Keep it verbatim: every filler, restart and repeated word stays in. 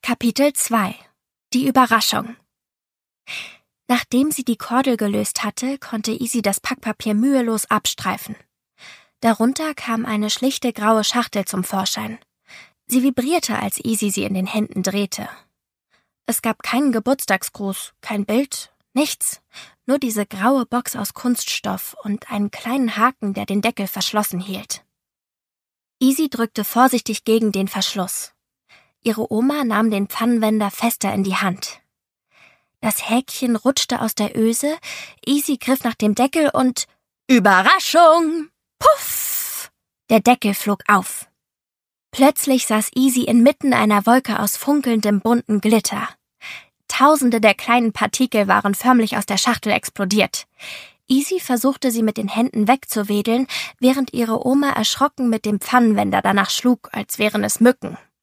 Kapitel zwei. Die Überraschung. Nachdem sie die Kordel gelöst hatte, konnte Easy das Packpapier mühelos abstreifen. Darunter kam eine schlichte graue Schachtel zum Vorschein. Sie vibrierte, als Easy sie in den Händen drehte. Es gab keinen Geburtstagsgruß, kein Bild, nichts. Nur diese graue Box aus Kunststoff und einen kleinen Haken, der den Deckel verschlossen hielt. Easy drückte vorsichtig gegen den Verschluss. Ihre Oma nahm den Pfannenwender fester in die Hand. Das Häkchen rutschte aus der Öse, Easy griff nach dem Deckel und Überraschung! Puff! Der Deckel flog auf. Plötzlich saß Easy inmitten einer Wolke aus funkelndem bunten Glitter. Tausende der kleinen Partikel waren förmlich aus der Schachtel explodiert. Easy versuchte sie mit den Händen wegzuwedeln, während ihre Oma erschrocken mit dem Pfannenwender danach schlug, als wären es Mücken.